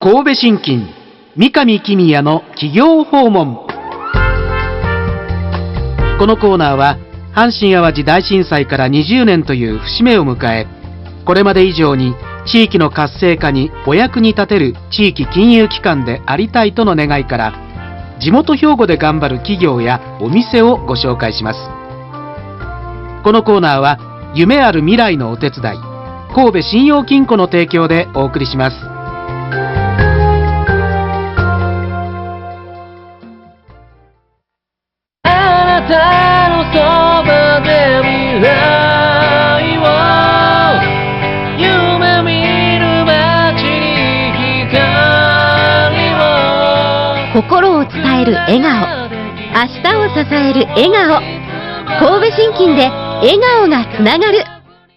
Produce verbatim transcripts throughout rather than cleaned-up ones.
神戸信金三上公也の企業訪問。このコーナーは阪神・淡路大震災からにじゅうねんという節目を迎え、これまで以上に地域の活性化にお役に立てる地域金融機関でありたいとの願いから、地元兵庫で頑張る企業やお店をご紹介します。このコーナーは夢ある未来のお手伝い、神戸信用金庫の提供でお送りします。 あなたのそばで未来を夢見る街に光を、 心を伝える笑顔、明日を支える笑顔。神戸信金で笑顔がつながる。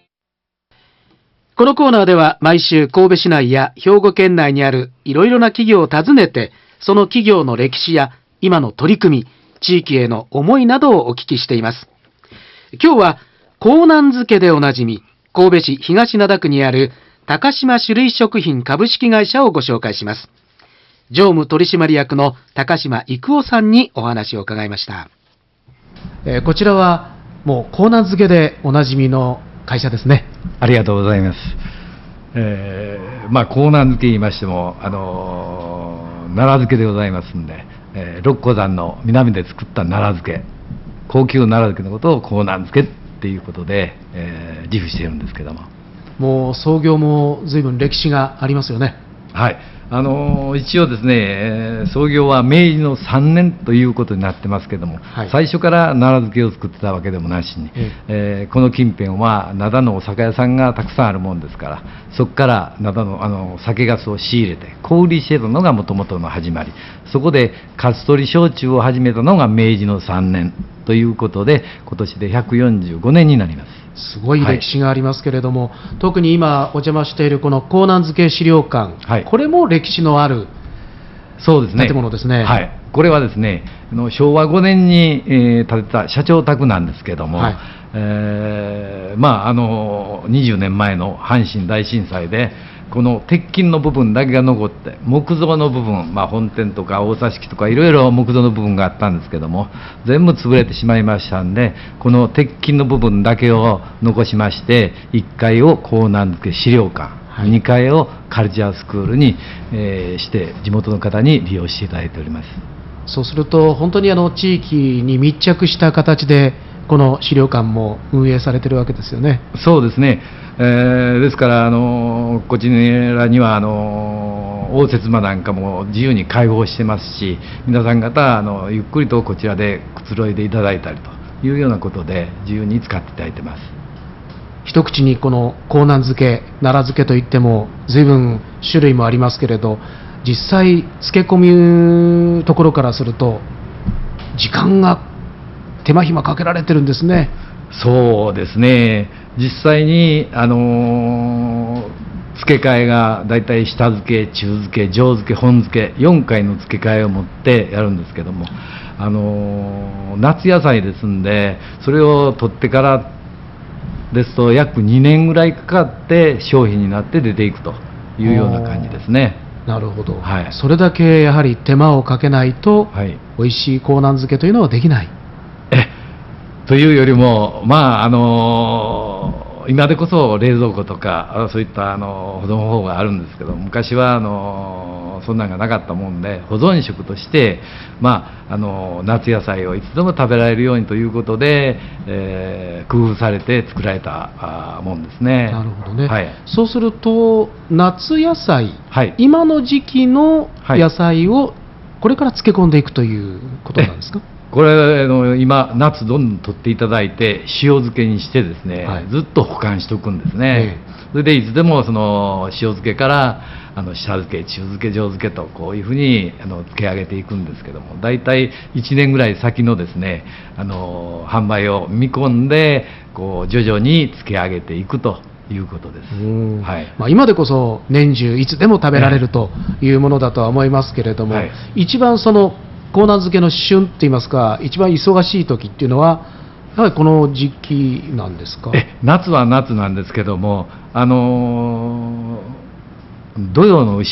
このコーナーでは毎週神戸市内や兵庫県内にあるいろいろな企業を訪ねて、その企業の歴史や今の取り組み、地域への思いなどをお聞きしています。今日は港南漬でおなじみ、神戸市東灘区にある高島種類食品株式会社をご紹介します。常務取締役の高島育夫さんにお話を伺いました。えー、こちらはもう港南漬でおなじみの会社ですね。 ありがとうございます。えー、まあ港南漬言いましても、あのー、奈良漬でございますんで、えー、六甲山の南で作った奈良漬、高級奈良漬のことを港南漬っていうことで、えー、自負しているんですけども、 もう創業も随分歴史がありますよね。 はい、あのー、一応ですね、えー、創業は明治のさんねんということになってますけども、はい、最初から奈良漬を作ってたわけでもなしに、ええー、この近辺は灘のお酒屋さんがたくさんあるもんですから、そこから灘の、あの酒粕を仕入れて小売りしてたのがもともとの始まり、そこで粕取り焼酎を始めたのが明治のさんねんということで、今年でひゃくよんじゅうごねんになります。 すごい歴史がありますけれども、はい、特に今お邪魔しているこの港南漬資料館、はい、これも歴史のある建物ですね。 はい、これはですね、しょうわごねんに、えー、建てた社長宅なんですけども、はい、えー、まああのにじゅうねんまえの阪神大震災でこの鉄筋の部分だけが残って、木造の部分、まあ、本店とか大座敷とかいろいろ木造の部分があったんですけども、全部潰れてしまいましたんで、この鉄筋の部分だけを残しまして、いっかいを港南漬資料館、はい、にかいをカルチャースクールに、えー、して地元の方に利用していただいております。 そうすると本当にあの地域に密着した形でこの資料館も運営されているわけですよね。 そうですね、えー、ですからあのこちらにはあの応接間なんかも自由に開放してますし、皆さん方あのゆっくりとこちらでくつろいでいただいたりというようなことで自由に使っていただいてます。 一口にこの港南漬、奈良漬といっても随分種類もありますけれど、実際漬け込むところからすると時間が手間暇かけられてるんですね。 そうですね、実際に、あのー、漬け替えがだいたい下漬け、中漬け、上漬け、本漬けよんかいの漬け替えを持ってやるんですけども、あのー、夏野菜ですんで、それを取ってからですと約にねんぐらいかかって商品になって出ていくというような感じですね。 なるほど、はい、それだけやはり手間をかけないと、はい、美味しい港南漬というのはできない。 えというよりも、まああのー、今でこそ冷蔵庫とかそういったあの保存方法があるんですけど、昔はあのそんなのがなかったもんで、保存食として、まあ、あの夏野菜をいつでも食べられるようにということで、えー、工夫されて作られたあもんですね。 なるほどね、はい、そうすると夏野菜、はい、今の時期の野菜をこれから漬け込んでいくということなんですか。 これの今夏どんどん取っていただいて塩漬けにしてですね、はい、ずっと保管しておくんですね、ええ、それでいつでもその塩漬けからあの下漬け、中漬け、上漬けとこういうふうにあの漬け上げていくんですけども、だいたいいちねんぐらい先のですねあの販売を見込んでこう徐々に漬け上げていくということです。 はい、まあ、今でこそ年中いつでも食べられるというものだとは思いますけれども、はい、一番その港南漬けの旬といいますか、一番忙しい時っていうのはやはりこの時期なんですか。 え夏は夏なんですけども、あのー、土用の牛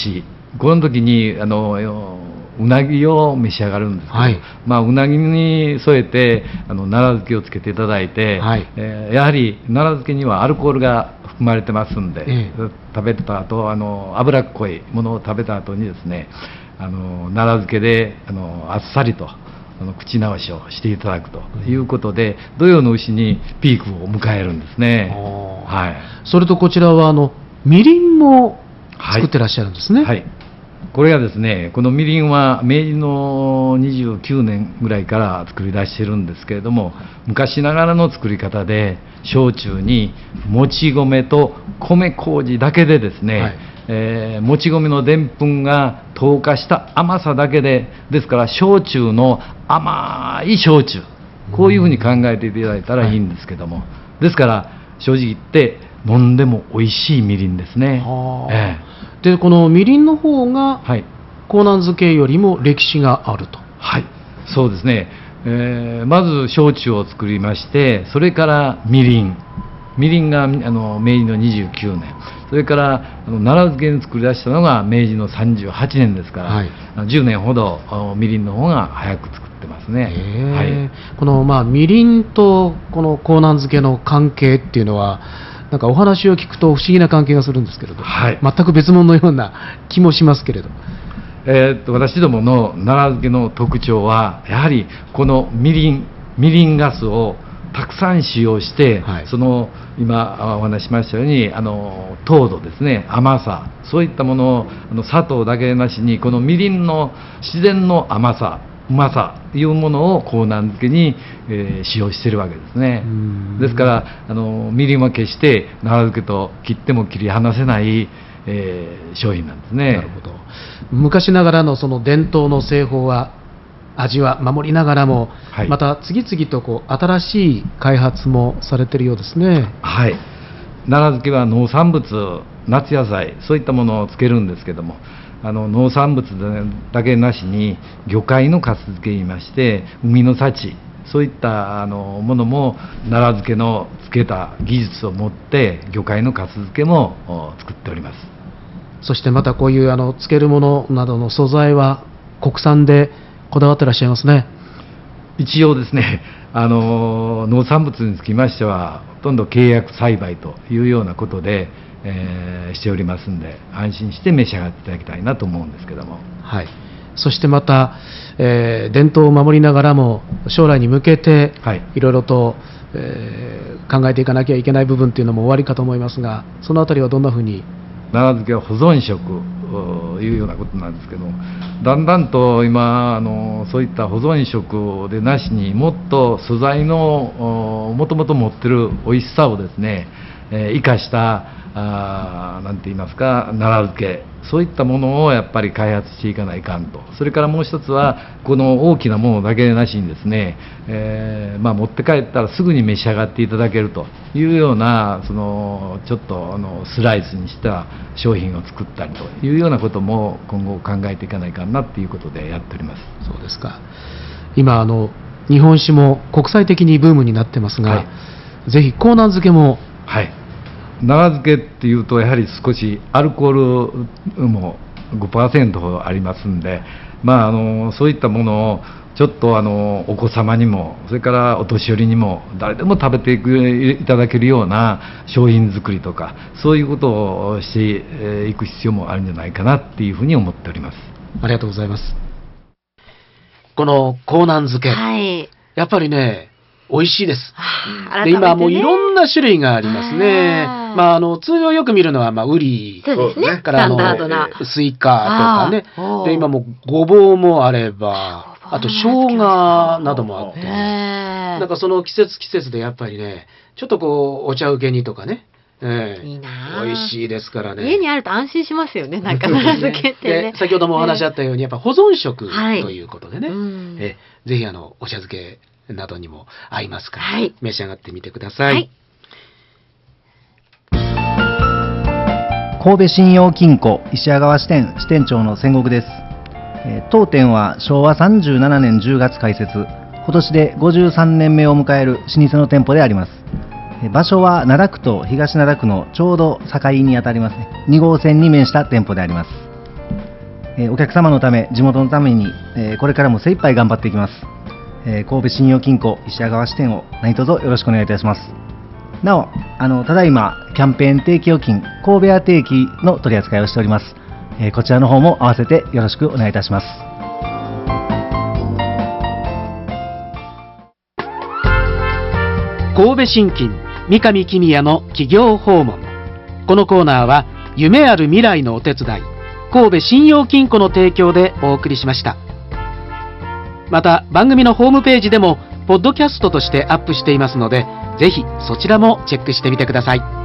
この時にあのうなぎを召し上がるんですけど、はい、まあ、うなぎに添えてあの奈良漬けをつけていただいて、はい、えー、やはり奈良漬けにはアルコールが含まれてますんで、ええ、食べた後あの脂っこいものを食べた後にですね、あの奈良漬けであのあっさりとあの口直しをしていただくということで、土用の丑にピークを迎えるんですね。はい、 それとこちらはあのみりんも作ってらっしゃるんですね。 はい、はい、これがですね、このみりんは明治のにじゅうきゅうねんぐらいから作り出してるんですけれども、昔ながらの作り方で焼酎にもち米と米麹だけでですね、はい、えー、もち米のでんぷんが糖化した甘さだけで、ですから焼酎の甘い焼酎、こういうふうに考えていただいたらいいんですけども、はい、ですから正直言って飲んでも美味しいみりんですね。えー、でこのみりんの方が江南漬けよりも歴史があると。 はい、そうですね、えー、まず焼酎を作りまして、それからみりんみりんがあの明治のにじゅうきゅうねん、それからあの奈良漬けに作り出したのが明治のさんじゅうはちねんですから、はい、じゅうねんほどみりんの方が早く作ってますね。 はい、この、まあ、みりんとこの江南漬けの関係っていうのは、なんかお話を聞くと不思議な関係がするんですけれど、はい、全く別物のような気もしますけれど、 えー、っと私どもの奈良漬けの特徴は、やはりこのみりんみりんガスをたくさん使用して、はい、その今お話ししましたようにあの糖度ですね、甘さ、そういったものをあの砂糖だけなしに、このみりんの自然の甘さうまさというものを江南漬けに、えー、使用しているわけですね。ですからあのみりんは決して奈良漬けと切っても切り離せない、えー、商品なんですね。 なるほど。昔ながらのその伝統の製法は味は守りながらも、はい、また次々とこう新しい開発もされているようですね。 はい、奈良漬けは農産物、夏野菜、そういったものをつけるんですけども、あの農産物だけなしに魚介のかす漬け言いまして、海の幸、そういったあのものも奈良漬けのつけた技術を持って魚介のかす漬けも作っております。 そしてまたこういうあのつけるものなどの素材は国産でこだわってらっしゃいますね。 一応ですね、あの農産物につきましてはほとんど契約栽培というようなことで、えー、しておりますんで、安心して召し上がっていただきたいなと思うんですけども、 はい、そしてまた、えー、伝統を守りながらも将来に向けて、はい、いろいろと、えー、考えていかなきゃいけない部分というのも終わりかと思いますが、そのあたりはどんなふうに。 奈良漬けは保存食というようなことなんですけど、だんだんと今あのそういった保存食でなしに、もっと素材のもともと持ってる美味しさをですね、えー、生かしたあなんて言いますか、奈良漬け、そういったものをやっぱり開発していかないかんと。それからもう一つは、この大きなものだけでなしにですね、えーまあ、持って帰ったらすぐに召し上がっていただけるというような、そのちょっとあのスライスにした商品を作ったりというようなことも今後考えていかないかなということでやっております。 そうですか。今あの日本酒も国際的にブームになってますが、はい、ぜひ江南漬けも。 はい、奈良漬けっていうとやはり少しアルコールも ごパーセント ほどありますんで、まあ、あのそういったものをちょっとあのお子様にも、それからお年寄りにも誰でも食べていくいただけるような商品作りとか、そういうことをしていく必要もあるんじゃないかなっていうふうに思っております。 ありがとうございます。この江南漬け、はい、やっぱりね美味しいです。はあ、で今もういろんな種類がありますね。まあ、あの通常よく見るのは、まあ、ウリからあのスイカとかね。で今もごぼうもあれば、あと生姜などもあって、なんかその季節季節でやっぱりね、ちょっとこうお茶受けにとかね。えー、いいな、美味しいですからね。 家にあると安心しますよね、なんか奈良漬けってね。 先ほどもお話あったように、やっぱ保存食ということでね、はい、えぜひあのお茶漬けなどにも合いますから、はい、召し上がってみてください。はい、 神戸信用金庫石屋川支店支店長の千石です。えー、当店はしょうわさんじゅうななねんじゅうがつ開設、今年でごじゅうさんねんめを迎える老舗の店舗であります。えー、場所は灘区と東灘区のちょうど境にあたりますね。にごうせんに面した店舗であります。 えーお客様のため、地元のために、えーこれからも精一杯頑張っていきます。えー神戸信用金庫石屋川支店を何卒よろしくお願いいたします。なお、あのただいまキャンペーン定期預金神戸屋定期の取り扱いをしております。えーこちらの方も合わせてよろしくお願いいたします。 神戸信金三上公也の企業訪問。このコーナーは夢ある未来のお手伝い、神戸信用金庫の提供でお送りしました。また番組のホームページでもポッドキャストとしてアップしていますので、ぜひそちらもチェックしてみてください。